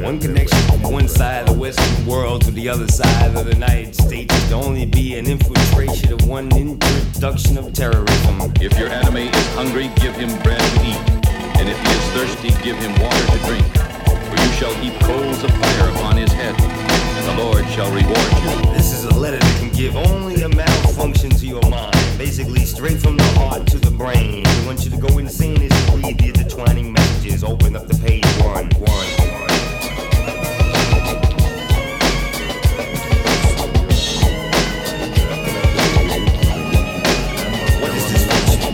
One connection from one side of the Western world to the other side of the United States is to only be an infiltration of one introduction of terrorism. If your enemy is hungry, give him bread to eat. And if he is thirsty, give him water to drink. For you shall heap coals of fire upon his head, and the Lord shall reward you. This is a letter that can give only a malfunction to your mind. Basically, straight from the heart to the brain. We want you to go insane as you read the intertwining messages. Open up the page one. What is this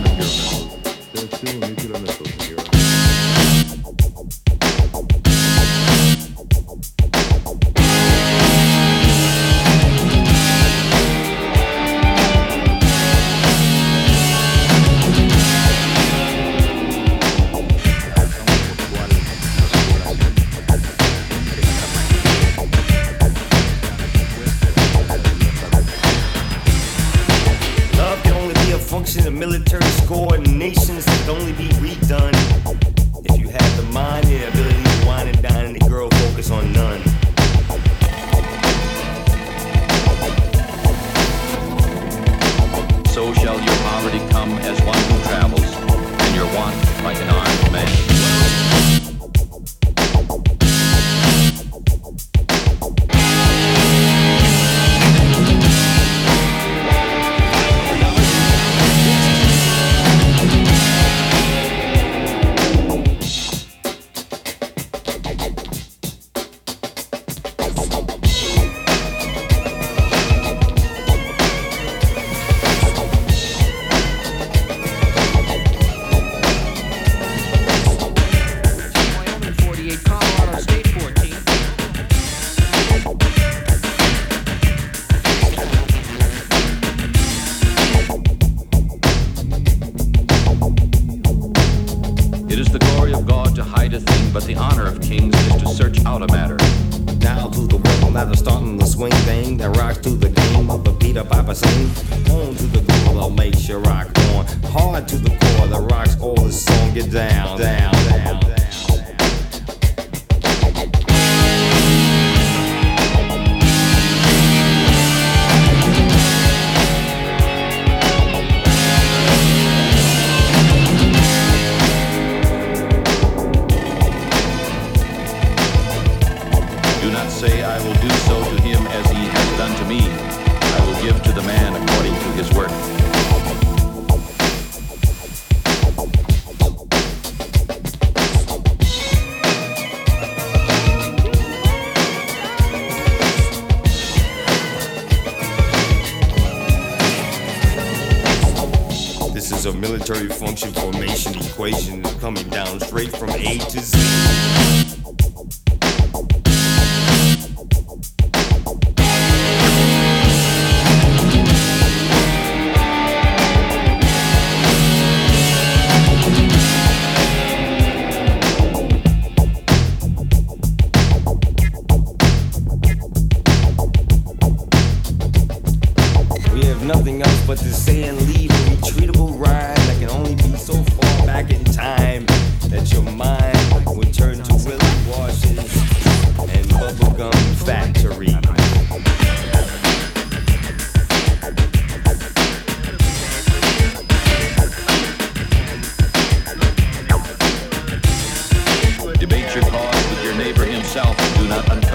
function of military coordinations that can only be redone if you have the mind and the ability to wine and dine and the girl focus on none. So shall your poverty come as one who travels, and your want like an armed man. It is the glory of God to hide a thing, but the honor of kings is to search out a matter. Now to the world, now to starting the swing thing that rocks to the game of the Peter Piper sing. On to the groove, I'll make sure rock on. Hard to the core, that rocks all the song. Get down, down, down, down. Do not say, I will do so to him as he has done to me. I will give to the man according to his work. This is a military function formation equation that's coming down straight from A to Z. Nothing else but to say and leave a retreatable rhyme that can only be so far back in time that your mind would turn to Willie Washes and Bubblegum Factory. Debate your cause with your neighbor himself and do not understand.